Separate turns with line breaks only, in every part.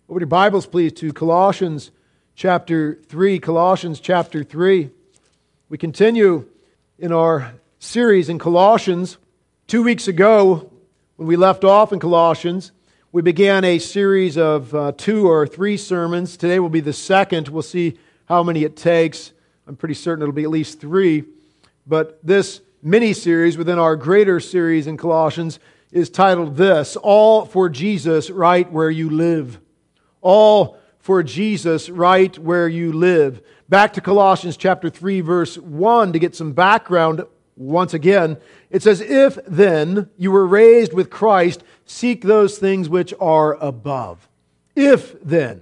Open your Bibles, please, to Colossians chapter 3. Colossians chapter 3. We continue in our series in Colossians. 2 weeks ago, when we left off in Colossians, we began a series of 2 or 3 sermons. Today will be the second. We'll see how many it takes. I'm pretty certain it'll be at least 3. But this mini-series within our greater series in Colossians is titled this, All for Jesus Right Where You Live. All for Jesus right where you live. Back to Colossians chapter 3, verse 1 to get some background once again. It says, If then you were raised with Christ, seek those things which are above. If then.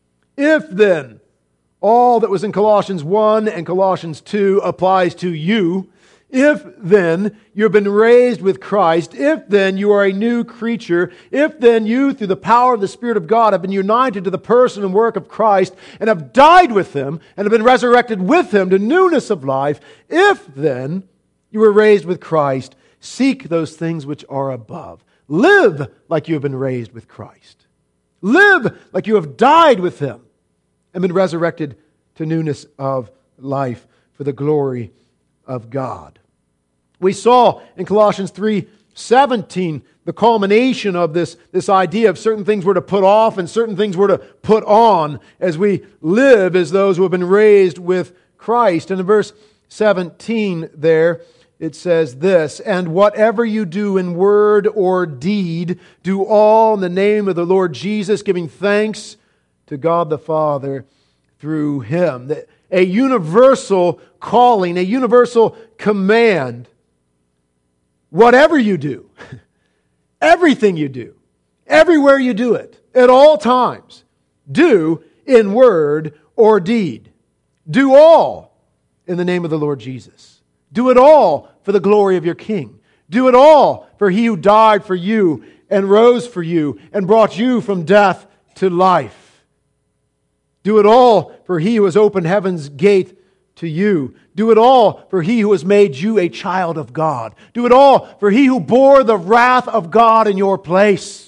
All that was in Colossians 1 and Colossians 2 applies to you. If then you have been raised with Christ, if then you are a new creature, if then you, through the power of the Spirit of God, have been united to the person and work of Christ and have died with Him and have been resurrected with Him to newness of life, if then you were raised with Christ, seek those things which are above. Live like you have been raised with Christ. Live like you have died with Him and been resurrected to newness of life for the glory of God. We saw in Colossians 3:17 the culmination of this idea of certain things we're to put off and certain things we're to put on as we live as those who have been raised with Christ. And in verse 17 there, it says this, And whatever you do in word or deed, do all in the name of the Lord Jesus, giving thanks to God the Father through Him. A universal calling, a universal command. Whatever you do, everything you do, everywhere you do it, at all times, do in word or deed. Do all in the name of the Lord Jesus. Do it all for the glory of your King. Do it all for He who died for you and rose for you and brought you from death to life. Do it all for He who has opened heaven's gate to you. Do it all for He who has made you a child of God. Do it all for He who bore the wrath of God in your place.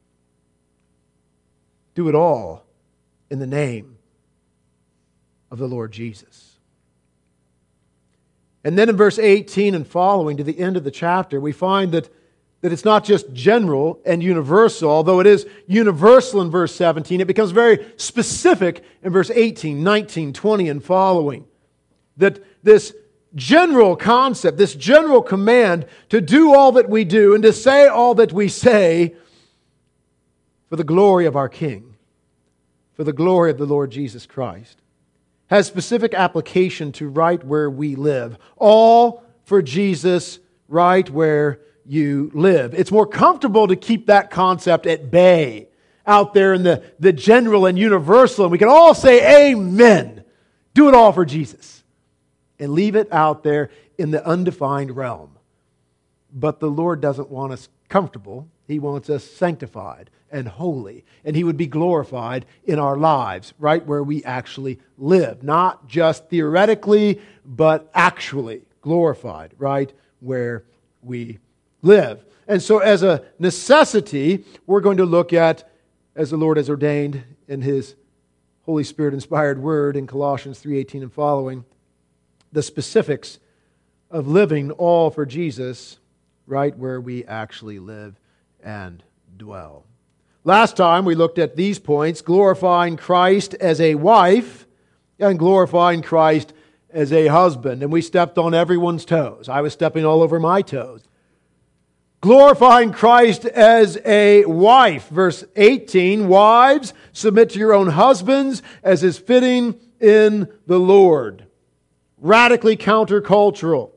Do it all in the name of the Lord Jesus. And then in verse 18 and following to the end of the chapter, we find that it's not just general and universal, although it is universal in verse 17. It becomes very specific in verse 18, 19, 20 and following. That this general concept, this general command to do all that we do and to say all that we say for the glory of our King, for the glory of the Lord Jesus Christ, has specific application to right where we live. All for Jesus right where you live. It's more comfortable to keep that concept at bay out there in the general and universal, and we can all say amen. Do it all for Jesus. And leave it out there in the undefined realm. But the Lord doesn't want us comfortable. He wants us sanctified and holy. And He would be glorified in our lives, right where we actually live. Not just theoretically, but actually glorified, right where we live. And so as a necessity, we're going to look at, as the Lord has ordained in His Holy Spirit-inspired word in Colossians 3:18 and following, the specifics of living all for Jesus right where we actually live and dwell. Last time we looked at these points, glorifying Christ as a wife and glorifying Christ as a husband. And we stepped on everyone's toes. I was stepping all over my toes. Glorifying Christ as a wife. Verse 18, Wives, submit to your own husbands as is fitting in the Lord. Radically countercultural.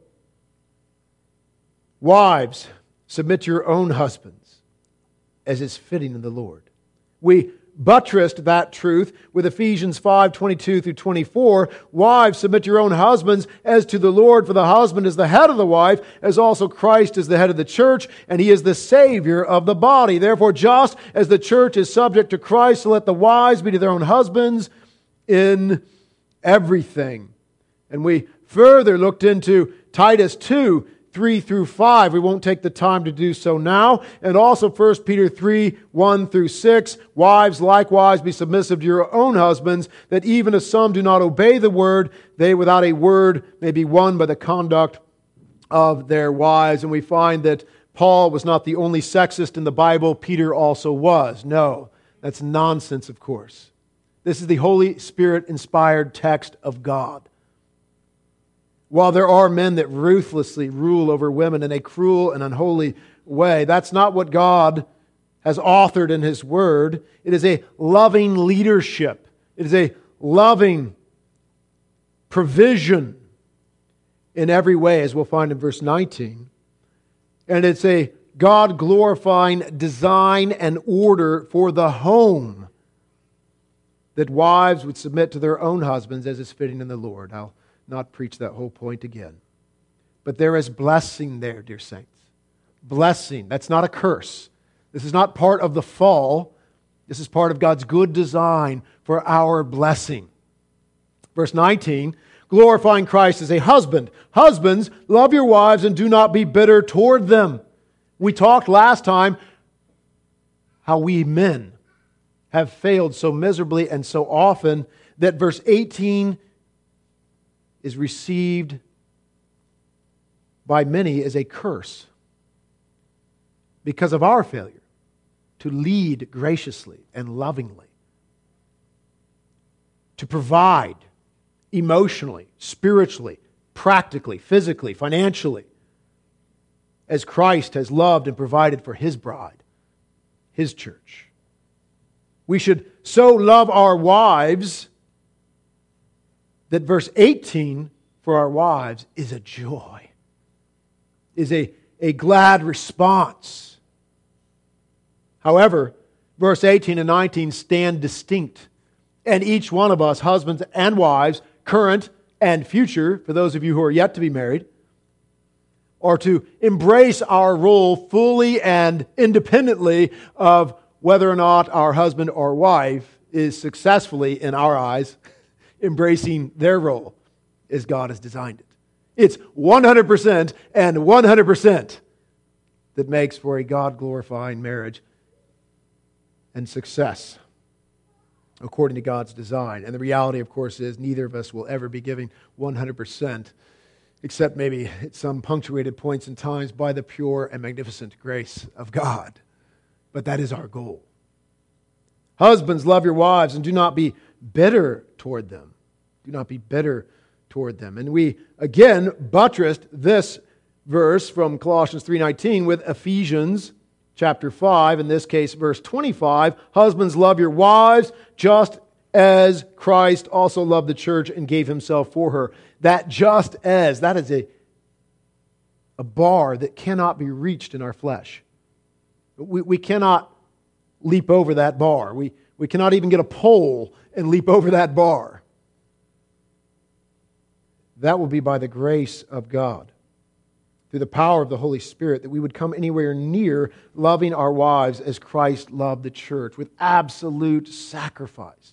Wives, submit to your own husbands as is fitting in the Lord. We buttressed that truth with Ephesians 5:22 through 24. Wives, submit to your own husbands as to the Lord, for the husband is the head of the wife, as also Christ is the head of the church, and He is the Savior of the body. Therefore, just as the church is subject to Christ, so let the wives be to their own husbands in everything. And we further looked into Titus 2, 3 through 5. We won't take the time to do so now. And also 1 Peter 3, 1 through 6. Wives, likewise, be submissive to your own husbands, that even as some do not obey the word, they without a word may be won by the conduct of their wives. And we find that Paul was not the only sexist in the Bible. Peter also was. No, that's nonsense, of course. This is the Holy Spirit-inspired text of God. While there are men that ruthlessly rule over women in a cruel and unholy way, that's not what God has authored in His Word. It is a loving leadership. It is a loving provision in every way, as we'll find in verse 19. And it's a God-glorifying design and order for the home, that wives would submit to their own husbands as is fitting in the Lord. I'll not preach that whole point again. But there is blessing there, dear saints. Blessing. That's not a curse. This is not part of the fall. This is part of God's good design for our blessing. Verse 19, glorifying Christ as a husband. Husbands, love your wives and do not be bitter toward them. We talked last time how we men have failed so miserably and so often that verse 18 is received by many as a curse because of our failure to lead graciously and lovingly, to provide emotionally, spiritually, practically, physically, financially, as Christ has loved and provided for His bride, His church. We should so love our wives that verse 18 for our wives is a joy, is a glad response. However, verse 18 and 19 stand distinct, and each one of us, husbands and wives, current and future, for those of you who are yet to be married, are to embrace our role fully and independently of whether or not our husband or wife is successfully, in our eyes, embracing their role as God has designed it. It's 100% and 100% that makes for a God-glorifying marriage and success according to God's design. And the reality, of course, is neither of us will ever be giving 100%, except maybe at some punctuated points and times by the pure and magnificent grace of God. But that is our goal. Husbands, love your wives and do not be bitter toward them. Do not be bitter toward them. And we, again, buttressed this verse from Colossians 3:19 with Ephesians chapter 5, in this case, verse 25. Husbands, love your wives just as Christ also loved the church and gave Himself for her. That just as, that is a bar that cannot be reached in our flesh. We cannot leap over that bar. We cannot even get a pole and leap over that bar. That will be by the grace of God, through the power of the Holy Spirit, that we would come anywhere near loving our wives as Christ loved the church, with absolute sacrifice.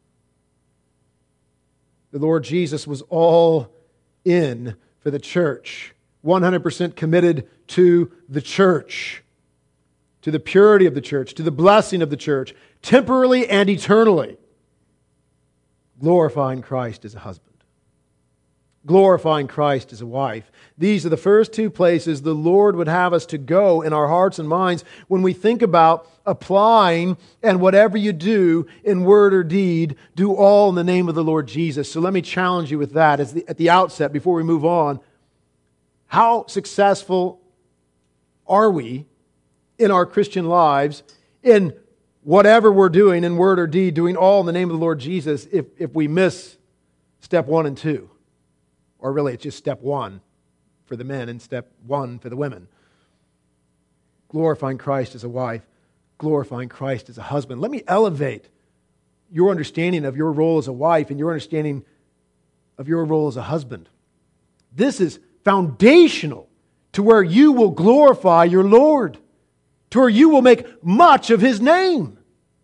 The Lord Jesus was all in for the church, 100% committed to the church, to the purity of the church, to the blessing of the church, temporally and eternally, glorifying Christ as a husband, glorifying Christ as a wife. These are the first two places the Lord would have us to go in our hearts and minds when we think about applying, and whatever you do in word or deed, do all in the name of the Lord Jesus. So let me challenge you with that at the outset before we move on. How successful are we in our Christian lives in whatever we're doing in word or deed, doing all in the name of the Lord Jesus, if we miss step 1 and 2? Or really, it's just step 1 for the men and step 1 for the women. Glorifying Christ as a wife, glorifying Christ as a husband. Let me elevate your understanding of your role as a wife and your understanding of your role as a husband. This is foundational to where you will glorify your Lord, to where you will make much of His name.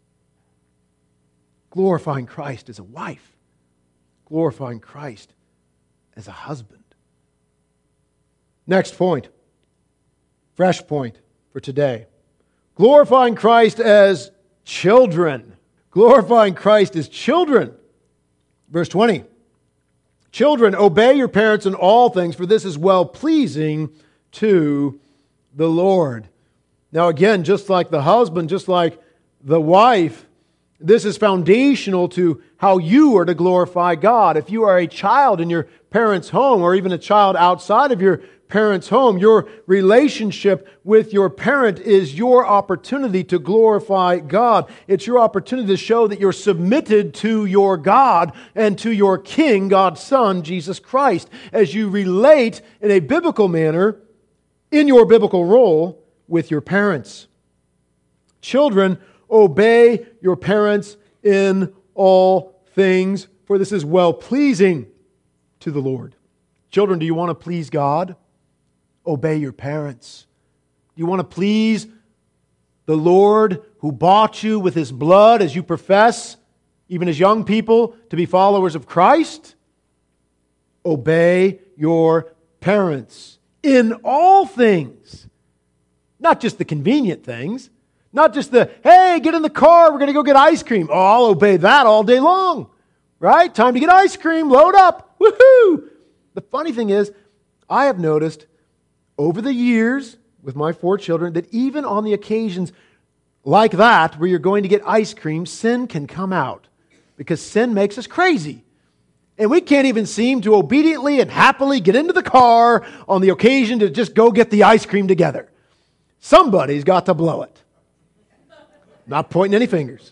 Glorifying Christ as a wife, glorifying Christ as a husband. Next point. Fresh point for today. Glorifying Christ as children. Glorifying Christ as children. Verse 20. Children, obey your parents in all things, for this is well-pleasing to the Lord. Now again, just like the husband, just like the wife, this is foundational to how you are to glorify God. If you are a child in your parents' home, or even a child outside of your parents' home, your relationship with your parent is your opportunity to glorify God. It's your opportunity to show that you're submitted to your God and to your King, God's Son, Jesus Christ, as you relate in a biblical manner, in your biblical role, with your parents. Children, obey your parents in all things, for this is well-pleasing to the Lord. Children, do you want to please God? Obey your parents. Do you want to please the Lord who bought you with His blood as you profess, even as young people, to be followers of Christ? Obey your parents in all things. Not just the convenient things. Not just the, hey, get in the car, we're going to go get ice cream. Oh, I'll obey that all day long. Right? Time to get ice cream, load up. Woohoo! The funny thing is, I have noticed over the years with my 4 children that even on the occasions like that, where you're going to get ice cream, sin can come out. Because sin makes us crazy. And we can't even seem to obediently and happily get into the car on the occasion to just go get the ice cream together. Somebody's got to blow it. Not pointing any fingers.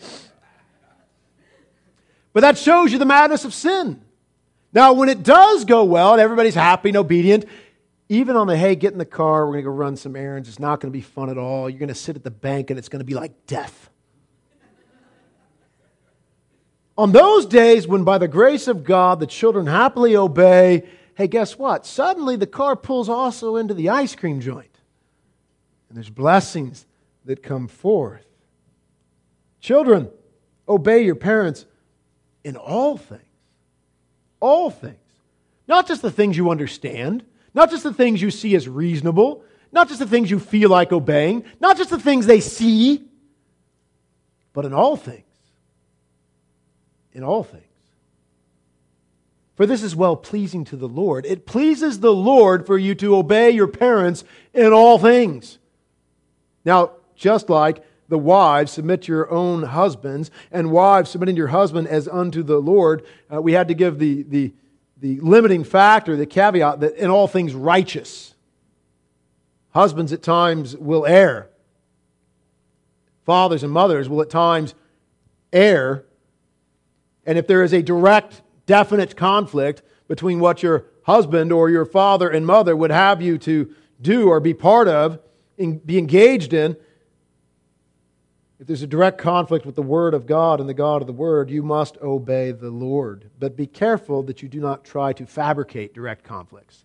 But that shows you the madness of sin. Now, when it does go well and everybody's happy and obedient, even on the, hey, get in the car, we're going to go run some errands, it's not going to be fun at all. You're going to sit at the bank and it's going to be like death. On those days when by the grace of God the children happily obey, hey, guess what? Suddenly the car pulls also into the ice cream joint. And there's blessings that come forth. Children, obey your parents in all things. All things. Not just the things you understand. Not just the things you see as reasonable. Not just the things you feel like obeying. Not just the things they see. But in all things. In all things. For this is well-pleasing to the Lord. It pleases the Lord for you to obey your parents in all things. Now, just like the wives, submit to your own husbands, and wives, submitting to your husband as unto the Lord, we had to give the limiting factor, the caveat, that in all things righteous. Husbands at times will err. Fathers and mothers will at times err. And if there is a direct, definite conflict between what your husband or your father and mother would have you to do or be part of, be engaged in, if there's a direct conflict with the Word of God and the God of the Word, you must obey the Lord. But be careful that you do not try to fabricate direct conflicts.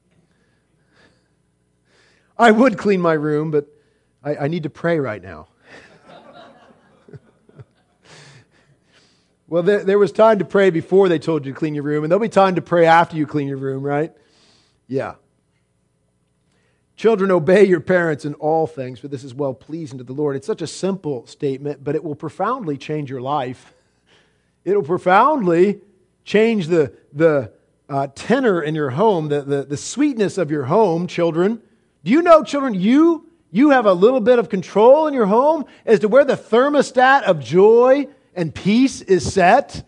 I would clean my room, but I need to pray right now. Well, there was time to pray before they told you to clean your room, and there'll be time to pray after you clean your room, right? Yeah. Children, obey your parents in all things, for this is well-pleasing to the Lord. It's such a simple statement, but it will profoundly change your life. It will profoundly change the tenor in your home, the sweetness of your home, children. Do you know, children, you have a little bit of control in your home as to where the thermostat of joy and peace is set?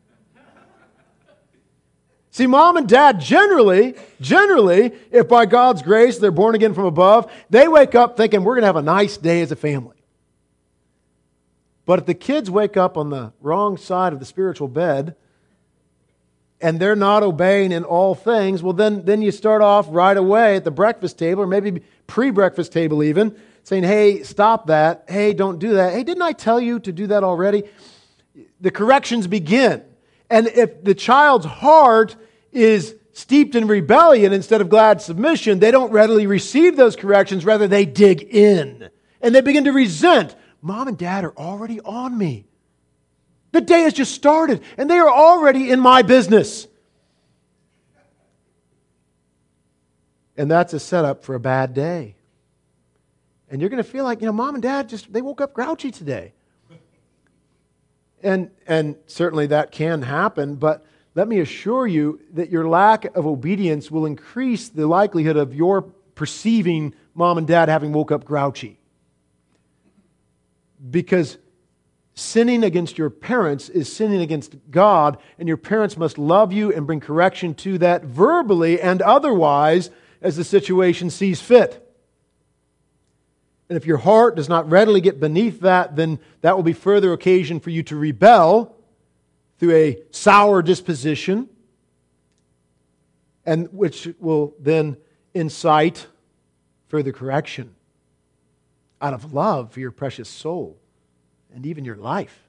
See, mom and dad generally, if by God's grace they're born again from above, they wake up thinking we're going to have a nice day as a family. But if the kids wake up on the wrong side of the spiritual bed and they're not obeying in all things, well, then you start off right away at the breakfast table, or maybe pre-breakfast table even, saying, hey, stop that. Hey, don't do that. Hey, didn't I tell you to do that already? The corrections begin. And if the child's heart is steeped in rebellion instead of glad submission, they don't readily receive those corrections. Rather, they dig in. And they begin to resent. Mom and dad are already on me. The day has just started, and they are already in my business. And that's a setup for a bad day. And you're going to feel like, Mom and Dad they woke up grouchy today. And certainly that can happen, but let me assure you that your lack of obedience will increase the likelihood of your perceiving Mom and Dad having woke up grouchy. Because sinning against your parents is sinning against God, and your parents must love you and bring correction to that verbally and otherwise as the situation sees fit. And if your heart does not readily get beneath that, then that will be further occasion for you to rebel through a sour disposition, and which will then incite further correction out of love for your precious soul and even your life.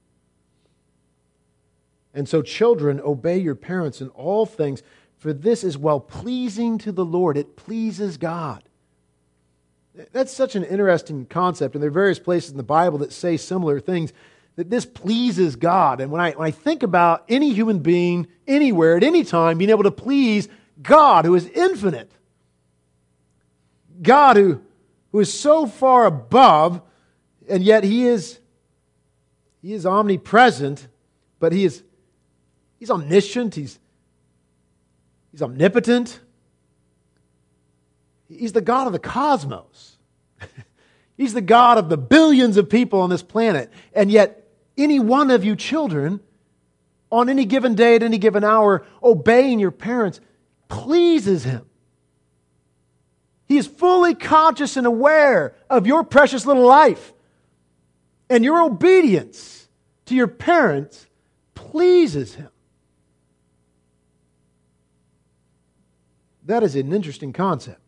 And so, children, obey your parents in all things, for this is well-pleasing to the Lord. It pleases God. That's such an interesting concept, and there are various places in the Bible that say similar things, that this pleases God. And when I think about any human being, anywhere, at any time, being able to please God, who is infinite, God who is so far above, and yet He is omnipresent, but He's omniscient, He's omnipotent. He's the God of the cosmos. He's the God of the billions of people on this planet. And yet, any one of you children, on any given day, at any given hour, obeying your parents, pleases Him. He is fully conscious and aware of your precious little life. And your obedience to your parents pleases Him. That is an interesting concept.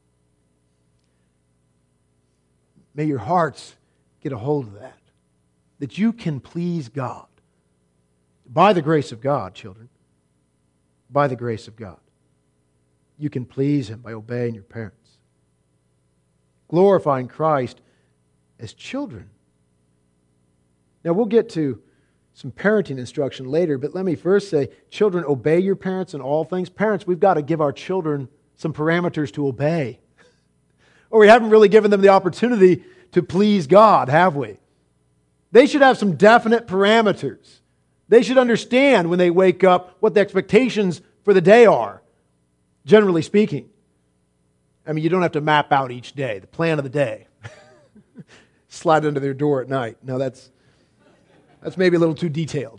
May your hearts get a hold of that you can please God. By the grace of God, children. By the grace of God. You can please Him by obeying your parents. Glorifying Christ as children. Now we'll get to some parenting instruction later, but let me first say, children, obey your parents in all things. Parents, we've got to give our children some parameters to obey. Or we haven't really given them the opportunity to please God, have we? They should have some definite parameters. They should understand when they wake up what the expectations for the day are, generally speaking. I mean, you don't have to map out each day, the plan of the day. Slide under their door at night. No, that's maybe a little too detailed.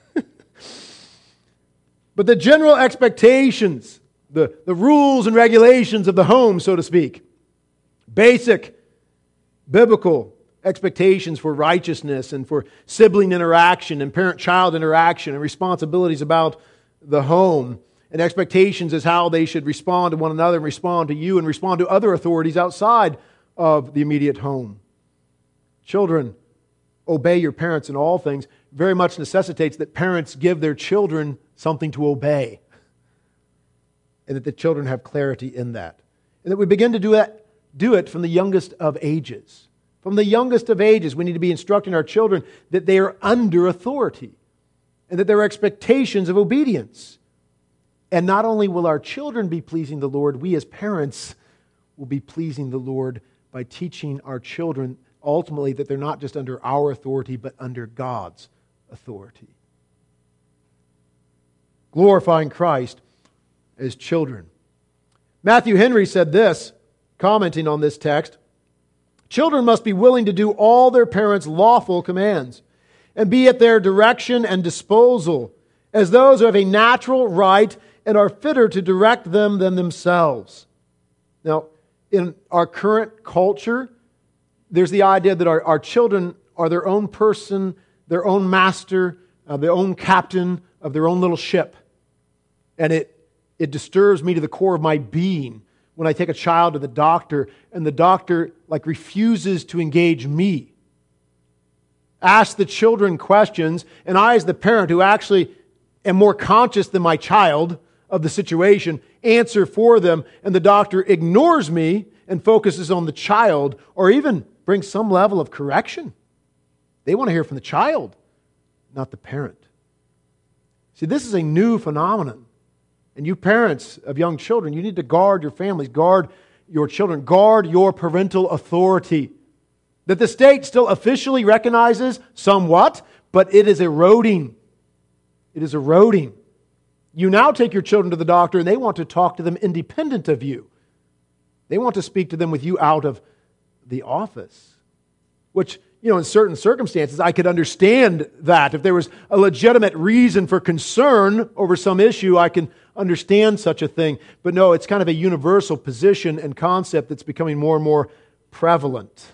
But the general expectations, the rules and regulations of the home, so to speak, basic biblical expectations for righteousness and for sibling interaction and parent-child interaction and responsibilities about the home and expectations as how they should respond to one another and respond to you and respond to other authorities outside of the immediate home. Children, obey your parents in all things very much necessitates that parents give their children something to obey and that the children have clarity in that. And that we begin to do it from the youngest of ages. From the youngest of ages, we need to be instructing our children that they are under authority and that there are expectations of obedience. And not only will our children be pleasing the Lord, we as parents will be pleasing the Lord by teaching our children ultimately that they're not just under our authority, but under God's authority. Glorifying Christ as children. Matthew Henry said this, commenting on this text, children must be willing to do all their parents' lawful commands and be at their direction and disposal as those who have a natural right and are fitter to direct them than themselves. Now, in our current culture, there's the idea that our children are their own person, their own master, their own captain of their own little ship. And it disturbs me to the core of my being when I take a child to the doctor and the doctor refuses to engage me. Ask the children questions, and I as the parent who actually am more conscious than my child of the situation, answer for them, and the doctor ignores me and focuses on the child, or even brings some level of correction. They want to hear from the child, not the parent. See, this is a new phenomenon. And you parents of young children, you need to guard your families, guard your children, guard your parental authority. That the state still officially recognizes somewhat, but it is eroding. It is eroding. You now take your children to the doctor and they want to talk to them independent of you. They want to speak to them with you out of the office. Which, in certain circumstances, I could understand that. If there was a legitimate reason for concern over some issue, I can understand such a thing. But no, it's kind of a universal position and concept that's becoming more and more prevalent.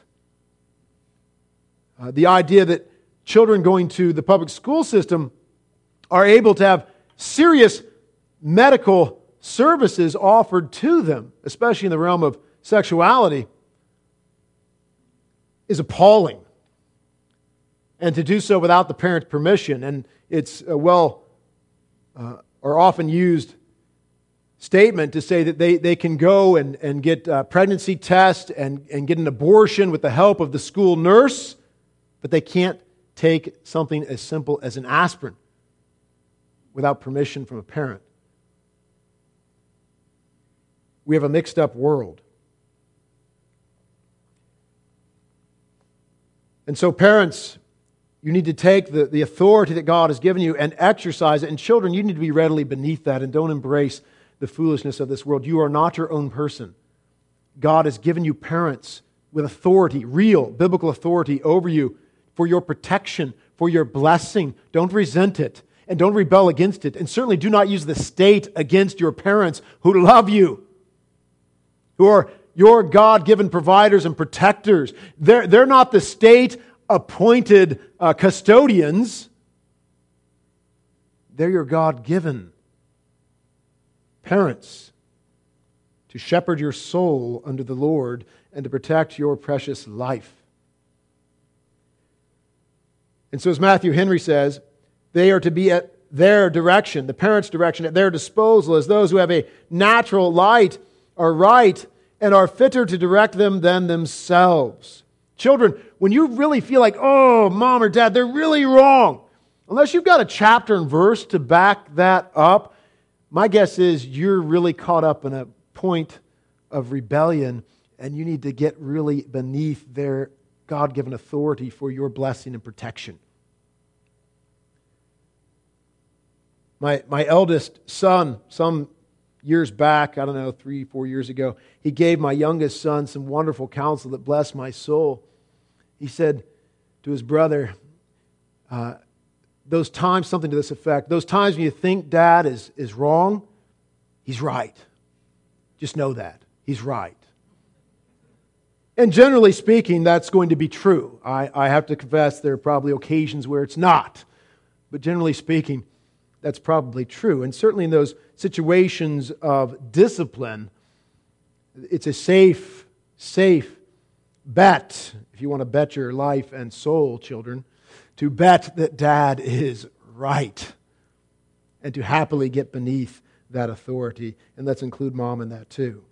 The idea that children going to the public school system are able to have serious medical services offered to them, especially in the realm of sexuality, is appalling. And to do so without the parent's permission. And it's or often used statement to say that they can go and get a pregnancy test and get an abortion with the help of the school nurse, but they can't take something as simple as an aspirin without permission from a parent. We have a mixed up world. And so parents, you need to take the authority that God has given you and exercise it. And children, you need to be readily beneath that and don't embrace the foolishness of this world. You are not your own person. God has given you parents with authority, real biblical authority over you for your protection, for your blessing. Don't resent it and don't rebel against it. And certainly do not use the state against your parents who love you, who are your God-given providers and protectors. They're not the state-appointed custodians. They're your God-given parents to shepherd your soul under the Lord and to protect your precious life. And so as Matthew Henry says, they are to be at their direction, the parents' direction, at their disposal, as those who have a natural light are right and are fitter to direct them than themselves. Children, when you really feel like, oh, mom or dad, they're really wrong, unless you've got a chapter and verse to back that up, my guess is you're really caught up in a point of rebellion and you need to get really beneath their God-given authority for your blessing and protection. My eldest son, some years back, 3-4 years ago, he gave my youngest son some wonderful counsel that blessed my soul. He said to his brother, those times, something to this effect, those times when you think dad is wrong, he's right. Just know that. He's right. And generally speaking, that's going to be true. I have to confess there are probably occasions where it's not. But generally speaking, that's probably true. And certainly in those situations of discipline, it's a safe bet, if you want to bet your life and soul, children, to bet that dad is right and to happily get beneath that authority. And let's include mom in that too.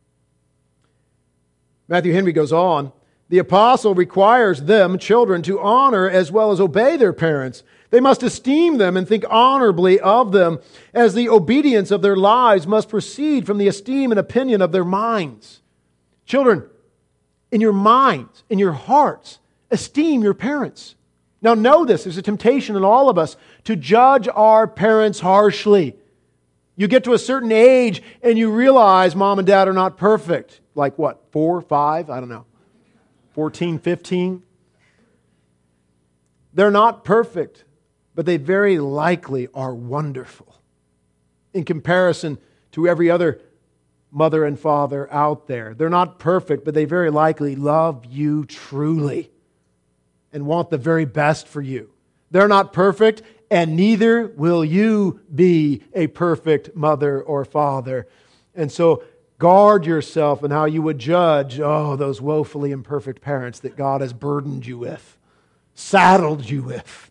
Matthew Henry goes on, the apostle requires them, children, to honor as well as obey their parents. They must esteem them and think honorably of them, as the obedience of their lives must proceed from the esteem and opinion of their minds. Children, in your minds, in your hearts, esteem your parents. Now know this, there's a temptation in all of us to judge our parents harshly. You get to a certain age and you realize mom and dad are not perfect. Like what, 4, 5, I don't know, 14, 15? They're not perfect, but they very likely are wonderful in comparison to every other mother and father out there. They're not perfect, but they very likely love you truly and want the very best for you. They're not perfect, and neither will you be a perfect mother or father. And so guard yourself in how you would judge, those woefully imperfect parents that God has burdened you with, saddled you with.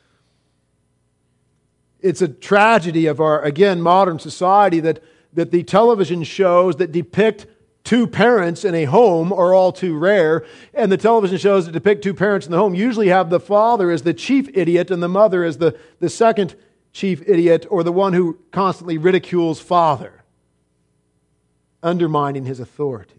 It's a tragedy of our, again, modern society that the television shows that depict two parents in a home are all too rare, and the television shows that depict two parents in the home usually have the father as the chief idiot and the mother as the second chief idiot or the one who constantly ridicules father, undermining his authority.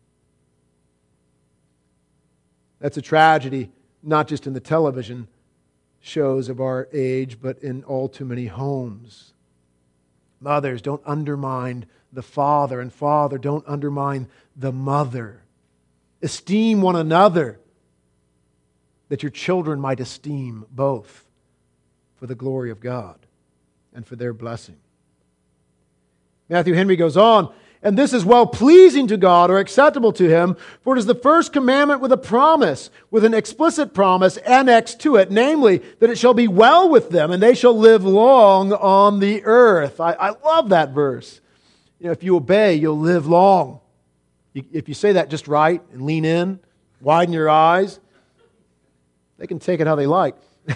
That's a tragedy, not just in the television shows of our age, but in all too many homes. Mothers, don't undermine the father, and father, don't undermine the mother. Esteem one another, that your children might esteem both for the glory of God and for their blessing. Matthew Henry goes on, and this is well-pleasing to God or acceptable to Him, for it is the first commandment with a promise, with an explicit promise annexed to it, namely, that it shall be well with them, and they shall live long on the earth. I love that verse. If you obey, you'll live long. If you say that just right and lean in, widen your eyes, they can take it how they like.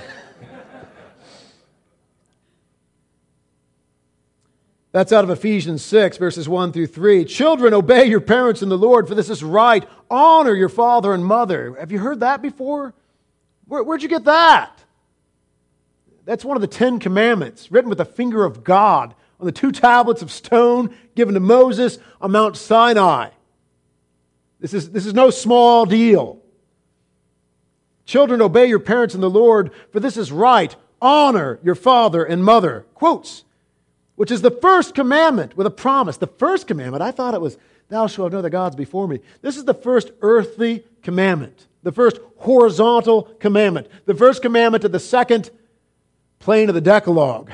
That's out of Ephesians 6, verses 1 through 3. Children, obey your parents in the Lord, for this is right. Honor your father and mother. Have you heard that before? Where'd you get that? That's one of the 10 Commandments, written with the finger of God on the 2 tablets of stone given to Moses on Mount Sinai. This is no small deal. Children, obey your parents in the Lord, for this is right. Honor your father and mother. Quotes. Which is the first commandment with a promise. The first commandment, I thought it was, thou shalt have no other gods before me. This is the first earthly commandment. The first horizontal commandment. The first commandment of the second plane of the Decalogue.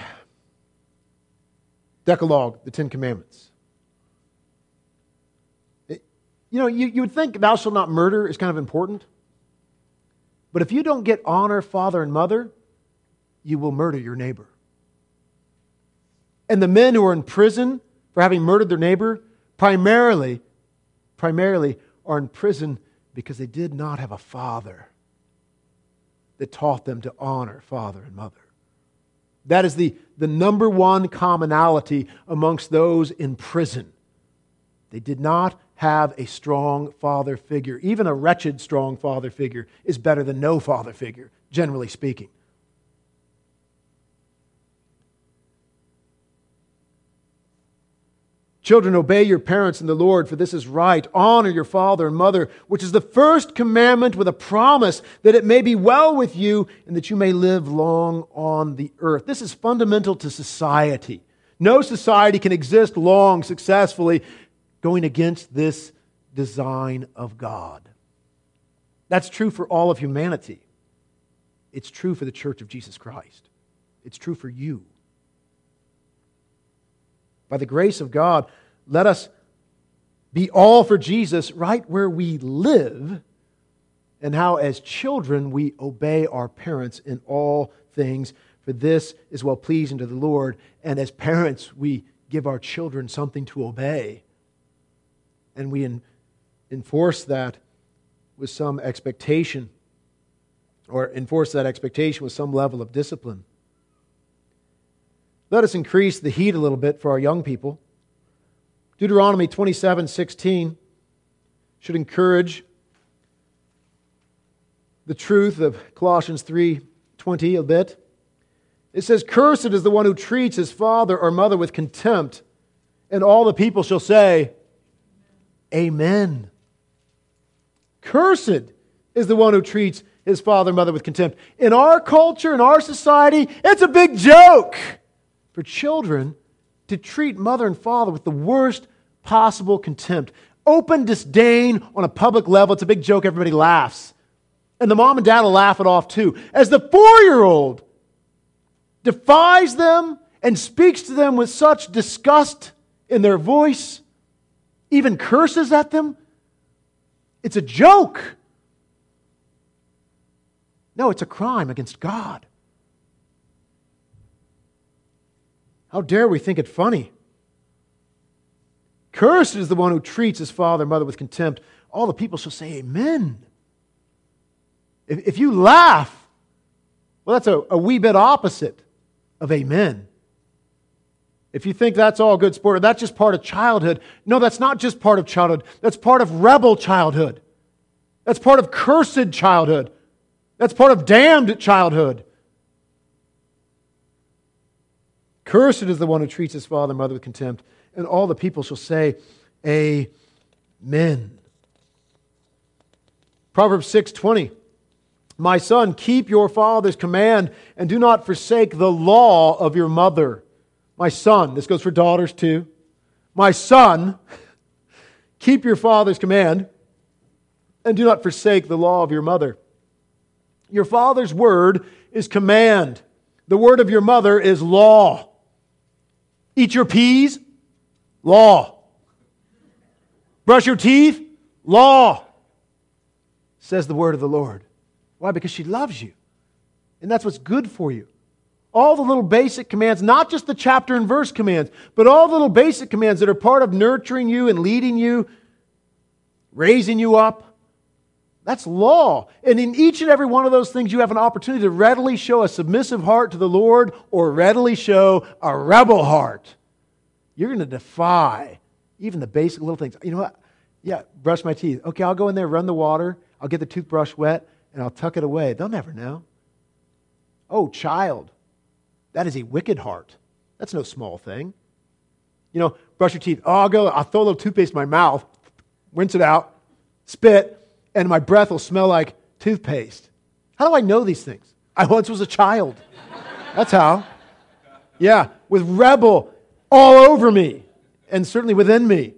Decalogue, the 10 Commandments. You would think thou shalt not murder is kind of important. But if you don't get honor father and mother, you will murder your neighbor. And the men who are in prison for having murdered their neighbor primarily are in prison because they did not have a father that taught them to honor father and mother. That is the number one commonality amongst those in prison. They did not have a strong father figure. Even a wretched strong father figure is better than no father figure, generally speaking. Children, obey your parents in the Lord, for this is right. Honor your father and mother, which is the first commandment with a promise that it may be well with you and that you may live long on the earth. This is fundamental to society. No society can exist long, successfully, going against this design of God. That's true for all of humanity. It's true for the Church of Jesus Christ. It's true for you. By the grace of God, let us be all for Jesus right where we live, and how as children we obey our parents in all things, for this is well-pleasing to the Lord. And as parents, we give our children something to obey. And we enforce that with some expectation, or enforce that expectation with some level of discipline. Let us increase the heat a little bit for our young people. Deuteronomy 27:16 should encourage the truth of Colossians 3:20 a bit. It says, "Cursed is the one who treats his father or mother with contempt, and all the people shall say, Amen." Cursed is the one who treats his father and mother with contempt. In our culture, in our society, it's a big joke for children to treat mother and father with the worst possible contempt. Open disdain on a public level. It's a big joke. Everybody laughs. And the mom and dad will laugh it off too. As the 4-year-old defies them and speaks to them with such disgust in their voice, even curses at them, it's a joke. No, it's a crime against God. How dare we think it funny? Cursed is the one who treats his father and mother with contempt. All the people shall say amen. If you laugh, well, that's a wee bit opposite of amen. If you think that's all good sport, or that's just part of childhood, no, that's not just part of childhood. That's part of rebel childhood. That's part of cursed childhood. That's part of damned childhood. Cursed is the one who treats his father and mother with contempt. And all the people shall say, Amen. Proverbs 6:20. My son, keep your father's command and do not forsake the law of your mother. My son, this goes for daughters too. My son, keep your father's command and do not forsake the law of your mother. Your father's word is command. The word of your mother is law. Eat your peas, law. Brush your teeth, law. Says the word of the Lord. Why? Because she loves you. And that's what's good for you. All the little basic commands, not just the chapter and verse commands, but all the little basic commands that are part of nurturing you and leading you, raising you up. That's law. And in each and every one of those things, you have an opportunity to readily show a submissive heart to the Lord or readily show a rebel heart. You're going to defy even the basic little things. You know what? Yeah, brush my teeth. Okay, I'll go in there, run the water. I'll get the toothbrush wet, and I'll tuck it away. They'll never know. Oh, child, that is a wicked heart. That's no small thing. You know, brush your teeth. Oh, I'll throw a little toothpaste in my mouth, rinse it out, spit, and my breath will smell like toothpaste. How do I know these things? I once was a child. That's how. Yeah, with rebel all over me, and certainly within me.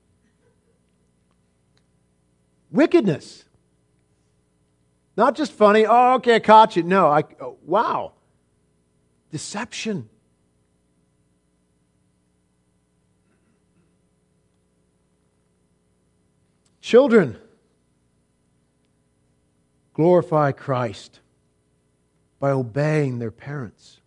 Wickedness. Not just funny, oh, okay, I caught you. No, wow. Deception. Children, glorify Christ by obeying their parents,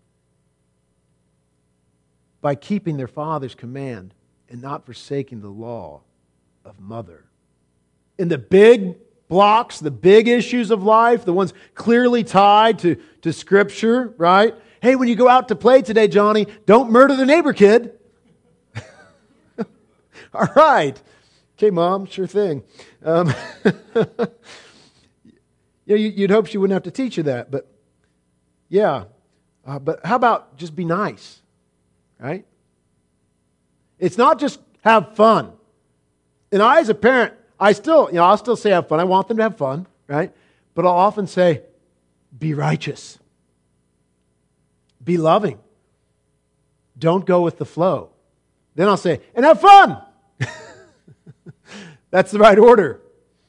by keeping their father's command and not forsaking the law of mother. In the big blocks, the big issues of life, the ones clearly tied to Scripture, right? Hey, when you go out to play today, Johnny, don't murder the neighbor kid. All right. Okay, Mom, sure thing. You'd hope she wouldn't have to teach you that, but yeah. But how about just be nice, right? It's not just have fun. And I, as a parent, I'll still say have fun. I want them to have fun, right? But I'll often say, be righteous. Be loving. Don't go with the flow. Then I'll say, and have fun. That's the right order.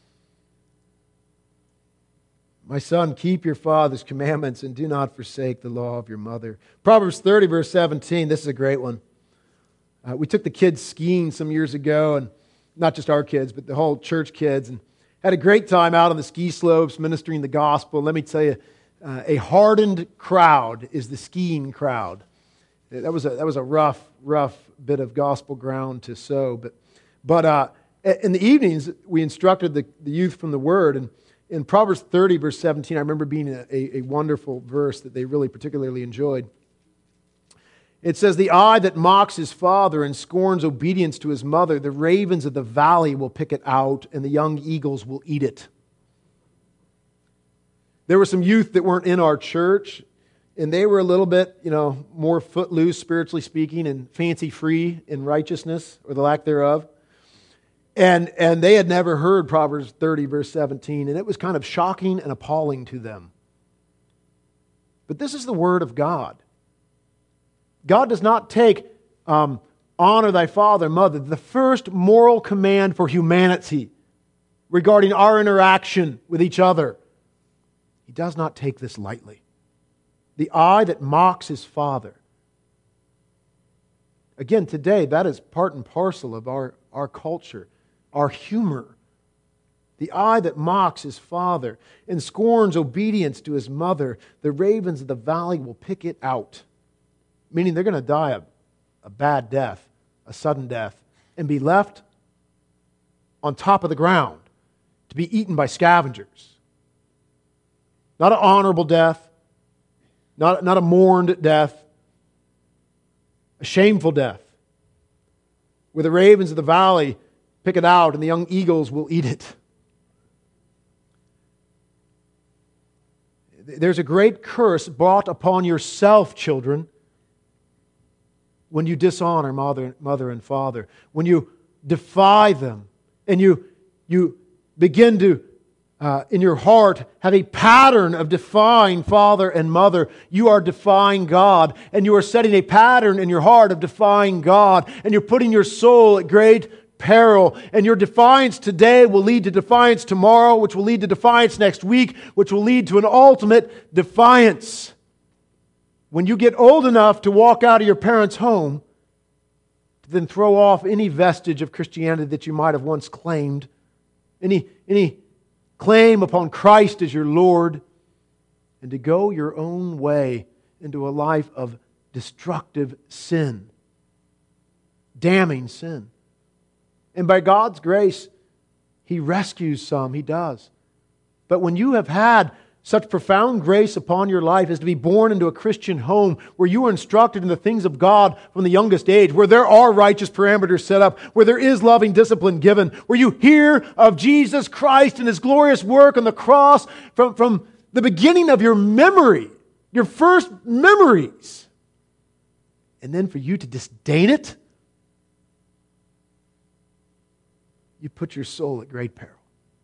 My son, keep your father's commandments and do not forsake the law of your mother. Proverbs 30, verse 17. This is a great one. We took the kids skiing some years ago, and not just our kids, but the whole church kids, and had a great time out on the ski slopes ministering the gospel. Let me tell you, a hardened crowd is the skiing crowd. That was a rough bit of gospel ground to sow. But in the evenings, we instructed the youth from the Word, and in Proverbs 30, verse 17, I remember being a wonderful verse that they really particularly enjoyed. It says, the eye that mocks his father and scorns obedience to his mother, the ravens of the valley will pick it out, and the young eagles will eat it. There were some youth that weren't in our church, and they were a little bit, more footloose, spiritually speaking, and fancy-free in righteousness, or the lack thereof. And they had never heard Proverbs 30, verse 17, and it was kind of shocking and appalling to them. But this is the Word of God. God does not take honor thy father and mother, the first moral command for humanity regarding our interaction with each other. He does not take this lightly. The eye that mocks his father. Again, today, that is part and parcel of our culture, our humor. The eye that mocks his father and scorns obedience to his mother, the ravens of the valley will pick it out. Meaning they're going to die a bad death, a sudden death, and be left on top of the ground to be eaten by scavengers. Not an honorable death, not a mourned death, a shameful death, where the ravens of the valley pick it out and the young eagles will eat it. There's a great curse brought upon yourself, children, when you dishonor mother and father, when you defy them, and you begin to, in your heart, have a pattern of defying father and mother, you are defying God, and you are setting a pattern in your heart of defying God, and you're putting your soul at great peril, and your defiance today will lead to defiance tomorrow, which will lead to defiance next week, which will lead to an ultimate defiance. When you get old enough to walk out of your parents' home, to then throw off any vestige of Christianity that you might have once claimed, any claim upon Christ as your Lord, and to go your own way into a life of destructive sin, damning sin. And by God's grace, He rescues some, He does. But when you have had such profound grace upon your life as to be born into a Christian home where you are instructed in the things of God from the youngest age, where there are righteous parameters set up, where there is loving discipline given, where you hear of Jesus Christ and His glorious work on the cross from the beginning of your memory, your first memories, and then for you to disdain it, you put your soul at great peril.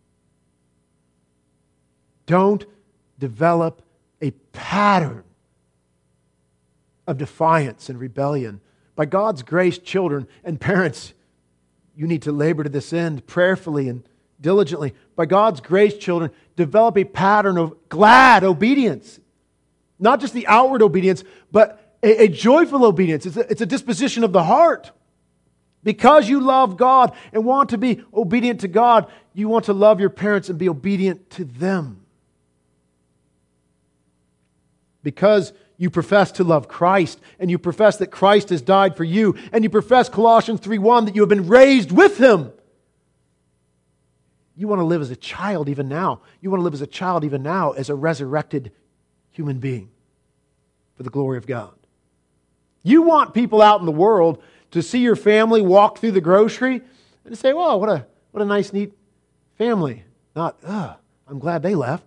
Don't develop a pattern of defiance and rebellion. By God's grace, children and parents, you need to labor to this end prayerfully and diligently. By God's grace, children, develop a pattern of glad obedience. Not just the outward obedience, but a joyful obedience. It's a disposition of the heart. Because you love God and want to be obedient to God, you want to love your parents and be obedient to them. Because you profess to love Christ, and you profess that Christ has died for you, and you profess Colossians 3:1 that you have been raised with Him. You want to live as a child even now. You want to live as a child even now as a resurrected human being for the glory of God. You want people out in the world to see your family walk through the grocery and to say, "Whoa, what a nice, neat family." Not, I'm glad they left.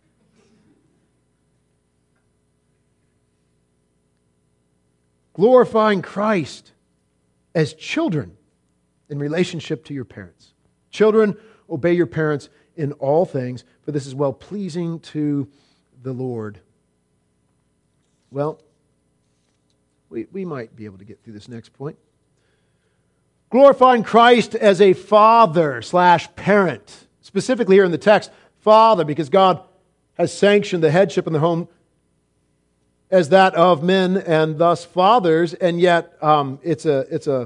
Glorifying Christ as children in relationship to your parents. Children, obey your parents in all things, for this is well-pleasing to the Lord. Well, we might be able to get through this next point. Glorifying Christ as a father/parent. Specifically here in the text, father, because God has sanctioned the headship in the home as that of men and thus fathers, and yet it's a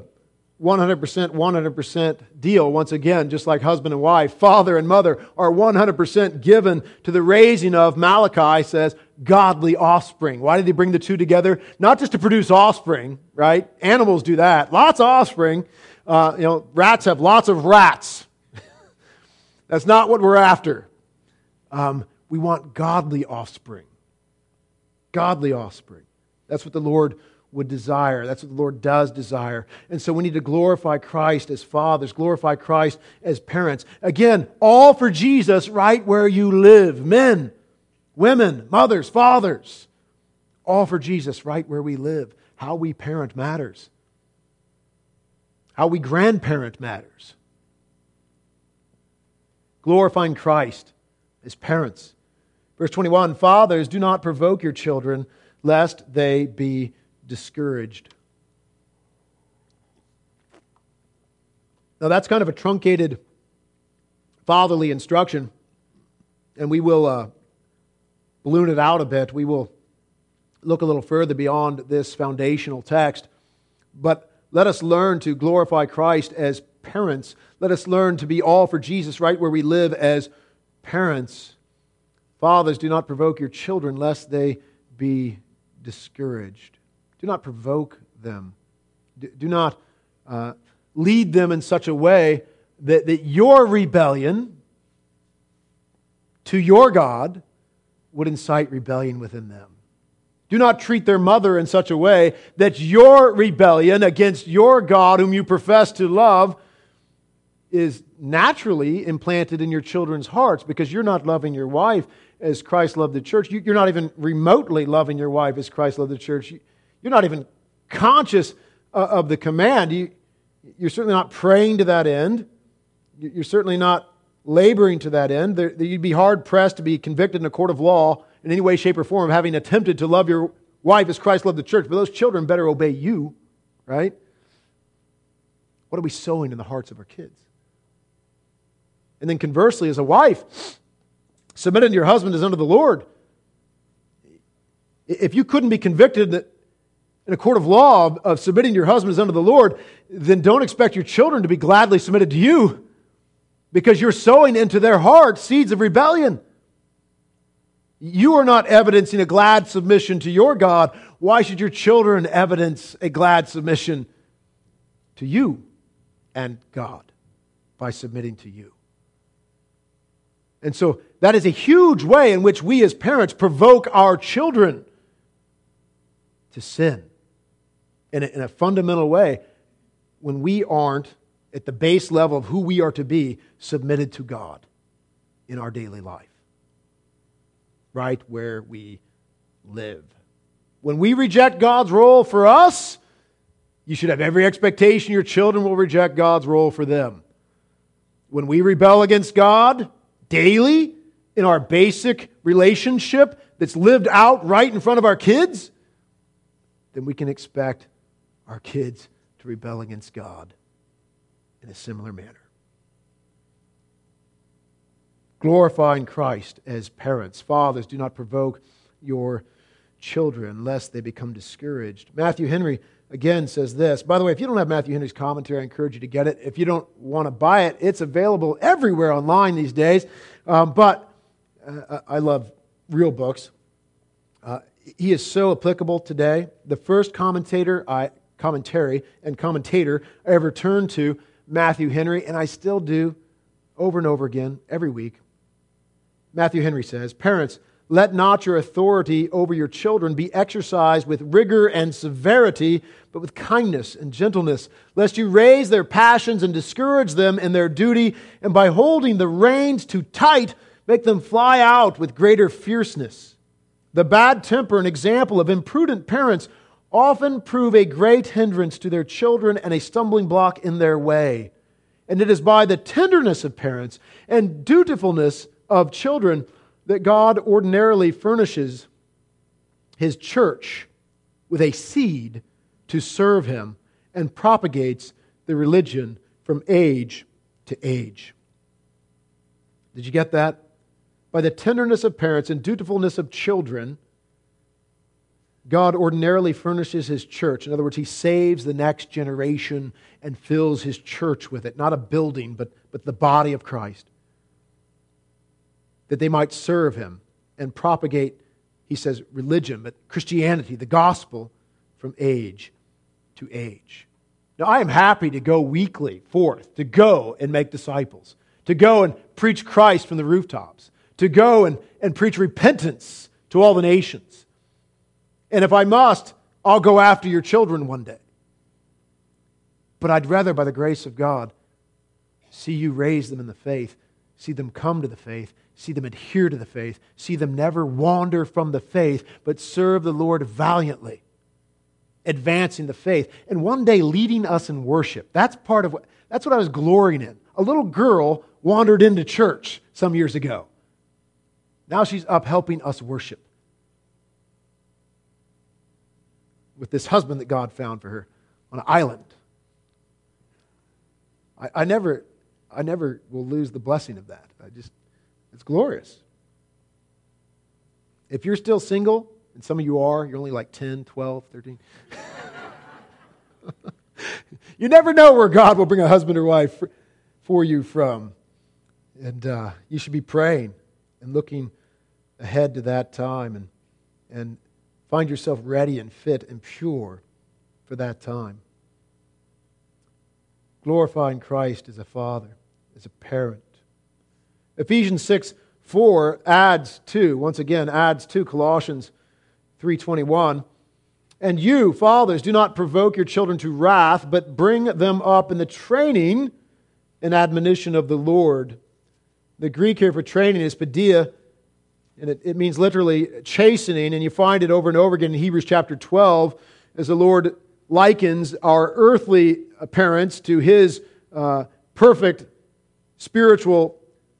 100% deal. Once again, just like husband and wife, father and mother are 100% given to the raising of, Malachi says, godly offspring. Why did He bring the two together? Not just to produce offspring, right? Animals do that. Lots of offspring. Rats have lots of rats. That's not what we're after. We want godly offspring. Godly offspring. That's what the Lord would desire. That's what the Lord does desire. And so we need to glorify Christ as fathers, glorify Christ as parents. Again, all for Jesus right where you live. Men, women, mothers, fathers. All for Jesus right where we live. How we parent matters. How we grandparent matters. Glorifying Christ as parents. Verse 21, fathers, do not provoke your children, lest they be discouraged. Now that's kind of a truncated fatherly instruction, and we will balloon it out a bit. We will look a little further beyond this foundational text. But let us learn to glorify Christ as parents. Let us learn to be all for Jesus right where we live as parents. Fathers, do not provoke your children lest they be discouraged. Do not provoke them. Do not lead them in such a way that your rebellion to your God would incite rebellion within them. Do not treat their mother in such a way that your rebellion against your God, whom you profess to love, is naturally implanted in your children's hearts, because you're not loving your wife as Christ loved the church. You're not even remotely loving your wife as Christ loved the church. You're not even conscious of the command. You're certainly not praying to that end. You're certainly not laboring to that end. You'd be hard-pressed to be convicted in a court of law in any way, shape, or form of having attempted to love your wife as Christ loved the church. But those children better obey you, right? What are we sowing in the hearts of our kids? And then conversely, as a wife, submit unto your husband as unto the Lord. If you couldn't be convicted in a court of law of submitting your husband as unto the Lord, then don't expect your children to be gladly submitted to you, because you're sowing into their hearts seeds of rebellion. You are not evidencing a glad submission to your God. Why should your children evidence a glad submission to you and God by submitting to you? And so that is a huge way in which we as parents provoke our children to sin in a fundamental way when we aren't at the base level of who we are to be submitted to God in our daily life, right where we live. When we reject God's role for us, you should have every expectation your children will reject God's role for them. When we rebel against God daily in our basic relationship that's lived out right in front of our kids, then we can expect our kids to rebel against God in a similar manner. Glorifying Christ as parents. Fathers, do not provoke your children lest they become discouraged. Matthew Henry again says this. By the way, if you don't have Matthew Henry's commentary, I encourage you to get it. If you don't want to buy it, it's available everywhere online these days. But I love real books. He is so applicable today. The first commentary I ever turned to, Matthew Henry, and I still do over and over again every week. Matthew Henry says, "Parents, let not your authority over your children be exercised with rigor and severity, but with kindness and gentleness, lest you raise their passions and discourage them in their duty, and by holding the reins too tight, make them fly out with greater fierceness. The bad temper and example of imprudent parents often prove a great hindrance to their children and a stumbling block in their way. And it is by the tenderness of parents and dutifulness of children that God ordinarily furnishes His church with a seed to serve Him and propagates the religion from age to age." Did you get that? By the tenderness of parents and dutifulness of children, God ordinarily furnishes His church. In other words, He saves the next generation and fills His church with it. Not a building, but the body of Christ. That they might serve Him and propagate, he says, religion, but Christianity, the gospel, from age to age. Now, I am happy to go weekly forth, to go and make disciples, to go and preach Christ from the rooftops, to go and preach repentance to all the nations. And if I must, I'll go after your children one day. But I'd rather, by the grace of God, see you raise them in the faith, see them come to the faith, see them adhere to the faith, see them never wander from the faith, but serve the Lord valiantly, advancing the faith, and one day leading us in worship. That's what I was glorying in. A little girl wandered into church some years ago. Now she's up helping us worship with this husband that God found for her on an island. I never will lose the blessing of that. It's glorious. If you're still single, and some of you are, you're only like 10, 12, 13. You never know where God will bring a husband or wife for you from. And you should be praying and looking ahead to that time and find yourself ready and fit and pure for that time. Glorifying Christ as a father, as a parent. Ephesians 6:4 adds to Colossians 3:21. "And you, fathers, do not provoke your children to wrath, but bring them up in the training and admonition of the Lord." The Greek here for training is paideia, and it means literally chastening, and you find it over and over again in Hebrews chapter 12 as the Lord likens our earthly parents to His perfect spiritual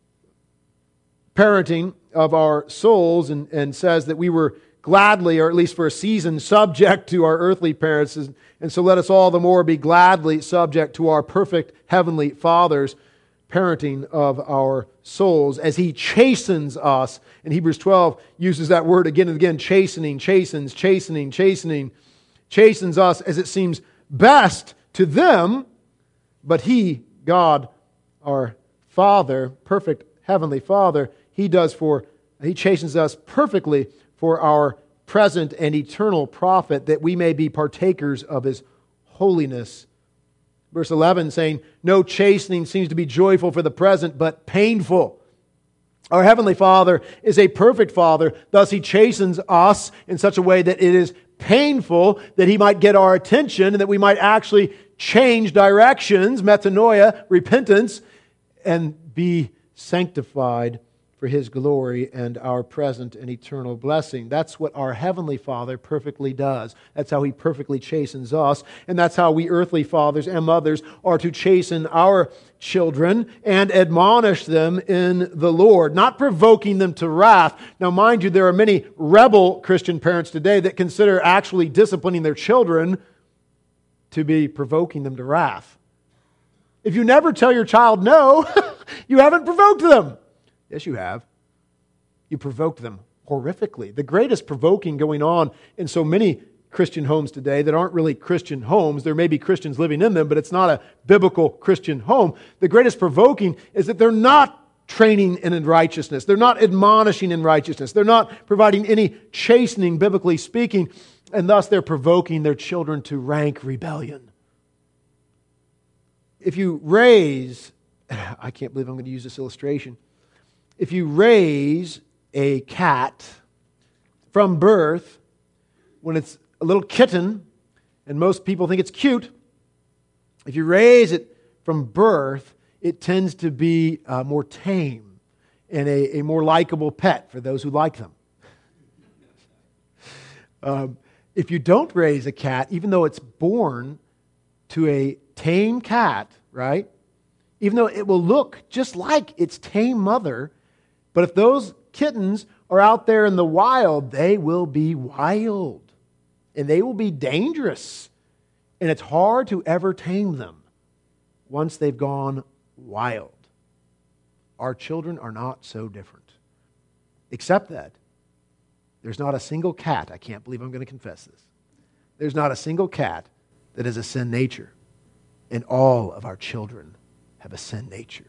parenting of our souls, and says that we were gladly, or at least for a season, subject to our earthly parents. And so let us all the more be gladly subject to our perfect Heavenly Father's parenting of our souls as He chastens us. And Hebrews 12 uses that word again and again, chastening, chastens, chastening, chastens us as it seems best to them. But He, God, our Father, perfect Heavenly Father, He chastens us perfectly for our present and eternal profit, that we may be partakers of His holiness. Verse 11 saying, no chastening seems to be joyful for the present, but painful. Our Heavenly Father is a perfect Father, thus He chastens us in such a way that it is painful, that He might get our attention and that we might actually change directions, metanoia, repentance, and be sanctified for His glory and our present and eternal blessing. That's what our Heavenly Father perfectly does. That's how He perfectly chastens us, and that's how we earthly fathers and mothers are to chasten our children and admonish them in the Lord, not provoking them to wrath. Now, mind you, there are many rebel Christian parents today that consider actually disciplining their children to be provoking them to wrath. If you never tell your child no, you haven't provoked them. Yes, you have. You provoked them horrifically. The greatest provoking going on in so many Christian homes today that aren't really Christian homes. There may be Christians living in them, but it's not a biblical Christian home. The greatest provoking is that they're not training in righteousness. They're not admonishing in righteousness. They're not providing any chastening, biblically speaking, and thus they're provoking their children to rank rebellion. If you raise, I can't believe I'm going to use this illustration. If you raise a cat from birth, when it's a little kitten, and most people think it's cute, if you raise it from birth, it tends to be more tame and a more likable pet for those who like them. If you don't raise a cat, even though it's born to a tame cat, right? Even though it will look just like its tame mother, but if those kittens are out there in the wild, they will be wild. And they will be dangerous. And it's hard to ever tame them once they've gone wild. Our children are not so different. Except that there's not a single cat, I can't believe I'm going to confess this, there's not a single cat that has a sin nature. And all of our children have a sin nature.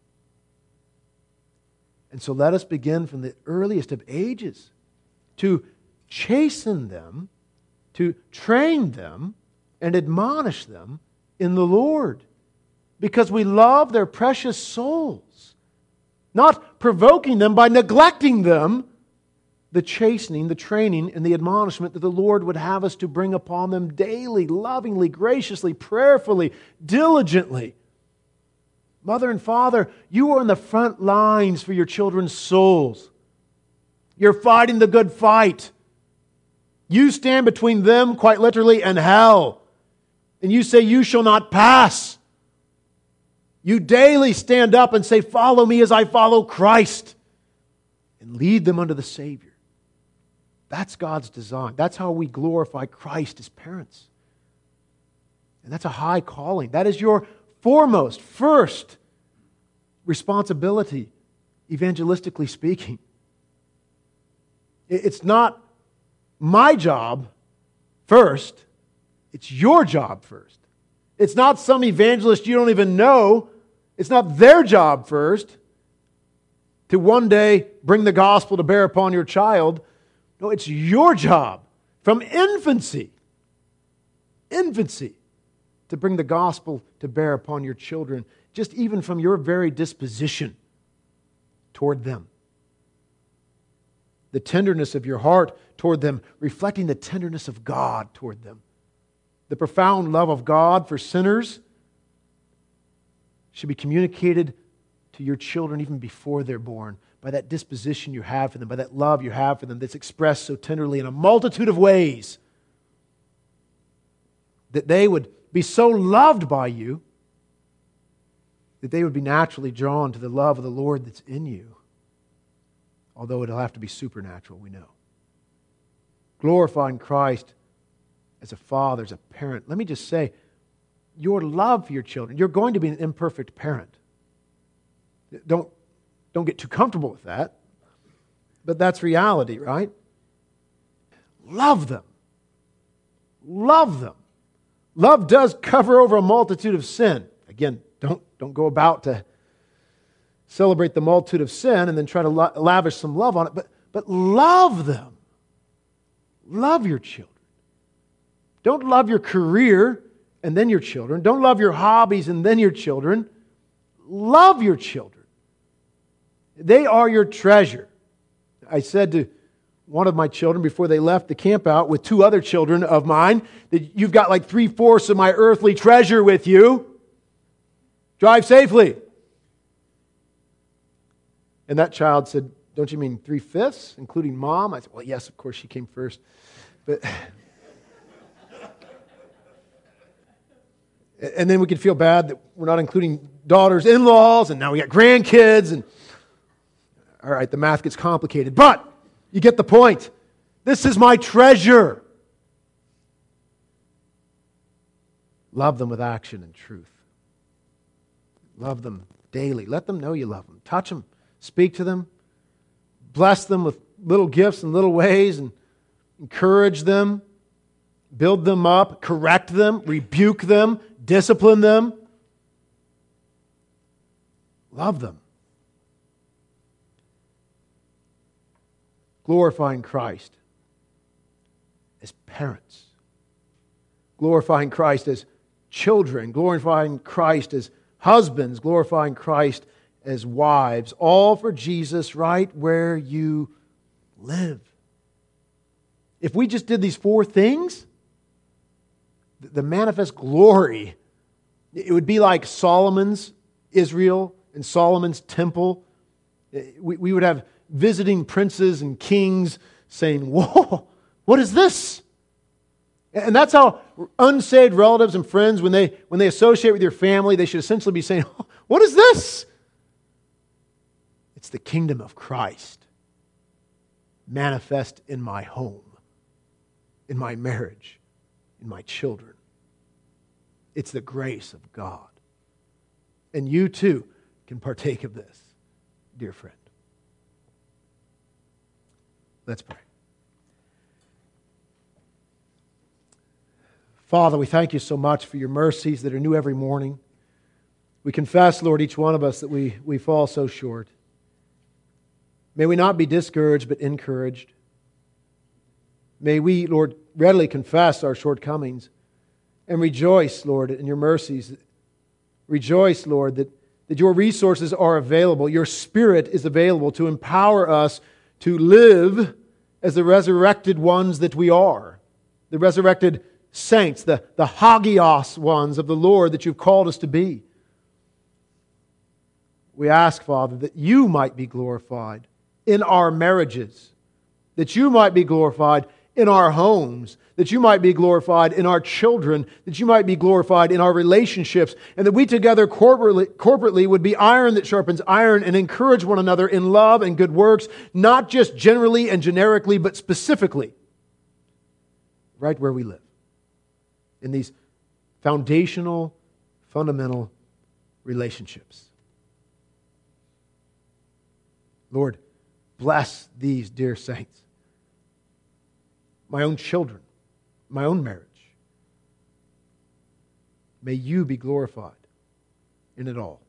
And so let us begin from the earliest of ages to chasten them, to train them, and admonish them in the Lord, because we love their precious souls, not provoking them by neglecting them, the chastening, the training, and the admonishment that the Lord would have us to bring upon them daily, lovingly, graciously, prayerfully, diligently. Mother and father, you are in the front lines for your children's souls. You're fighting the good fight. You stand between them, quite literally, and hell. And you say, you shall not pass. You daily stand up and say, follow me as I follow Christ. And lead them unto the Savior. That's God's design. That's how we glorify Christ as parents. And that's a high calling. That is your foremost, first responsibility, evangelistically speaking. It's not my job first. It's your job first. It's not some evangelist you don't even know. It's not their job first to one day bring the gospel to bear upon your child. No, it's your job from infancy to bring the gospel to bear upon your children, just even from your very disposition toward them. The tenderness of your heart toward them, reflecting the tenderness of God toward them. The profound love of God for sinners should be communicated to your children even before they're born, by that disposition you have for them, by that love you have for them that's expressed so tenderly in a multitude of ways. that they would be so loved by you that they would be naturally drawn to the love of the Lord that's in you. Although it'll have to be supernatural, we know. Glorifying Christ as a father, as a parent. Let me just say, your love for your children, you're going to be an imperfect parent. Don't get too comfortable with that. But that's reality, right? Love them. Love them. Love does cover over a multitude of sin. Again, don't go about to celebrate the multitude of sin and then try to lavish some love on it. But love them. Love your children. Don't love your career and then your children. Don't love your hobbies and then your children. Love your children. They are your treasure. I said to one of my children before they left the camp out with two other children of mine that you've got like 3/4 of my earthly treasure with you. Drive safely. And that child said, don't you mean 3/5, including mom? I said, well, yes, of course, she came first. But and then we could feel bad that we're not including daughters, in-laws, and now we got grandkids. And all right, the math gets complicated. But you get the point. This is my treasure. Love them with action and truth. Love them daily. Let them know you love them. Touch them. Speak to them. Bless them with little gifts and little ways and encourage them. Build them up. Correct them. Rebuke them. Discipline them. Love them. Glorifying Christ as parents. Glorifying Christ as children. Glorifying Christ as husbands. Glorifying Christ as wives. All for Jesus right where you live. If we just did these 4 things, the manifest glory, it would be like Solomon's Israel and Solomon's temple. We would have visiting princes and kings saying, whoa, what is this? And that's how unsaved relatives and friends, when they associate with your family, they should essentially be saying, what is this? It's the kingdom of Christ manifest in my home, in my marriage, in my children. It's the grace of God. And you too can partake of this, dear friend. Let's pray. Father, we thank you so much for your mercies that are new every morning. We confess, Lord, each one of us that we fall so short. May we not be discouraged, but encouraged. May we, Lord, readily confess our shortcomings and rejoice, Lord, in your mercies. Rejoice, Lord, that your resources are available. Your Spirit is available to empower us to live as the resurrected ones that we are. The resurrected saints, the hagios ones of the Lord that you've called us to be. We ask, Father, that you might be glorified in our marriages, that you might be glorified in our homes, that you might be glorified in our children, that you might be glorified in our relationships, and that we together corporately would be iron that sharpens iron and encourage one another in love and good works, not just generally and generically, but specifically, right where we live, in these foundational, fundamental relationships. Lord, bless these dear saints. My own children, my own marriage. May you be glorified in it all.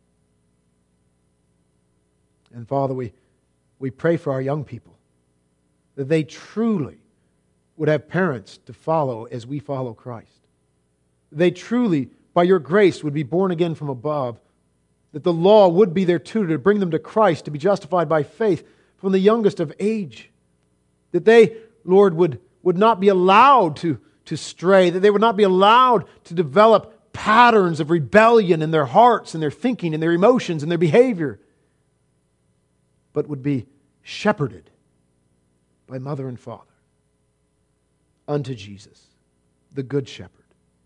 And Father, we pray for our young people, that they truly would have parents to follow as we follow Christ. They truly, by your grace, would be born again from above, that the law would be their tutor to bring them to Christ, to be justified by faith from the youngest of age. That they, Lord, would not be allowed to stray, that they would not be allowed to develop patterns of rebellion in their hearts and their thinking and their emotions and their behavior, but would be shepherded by mother and father unto Jesus, the Good Shepherd.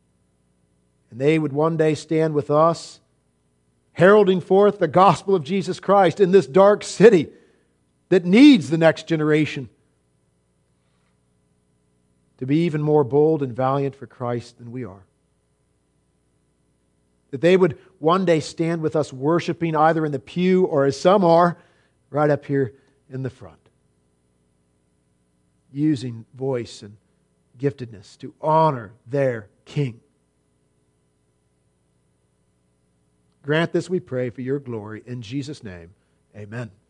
And they would one day stand with us, heralding forth the gospel of Jesus Christ in this dark city that needs the next generation to be even more bold and valiant for Christ than we are. That they would one day stand with us worshiping either in the pew or, as some are, right up here in the front, using voice and giftedness to honor their King. Grant this, we pray, for your glory. In Jesus' name, amen.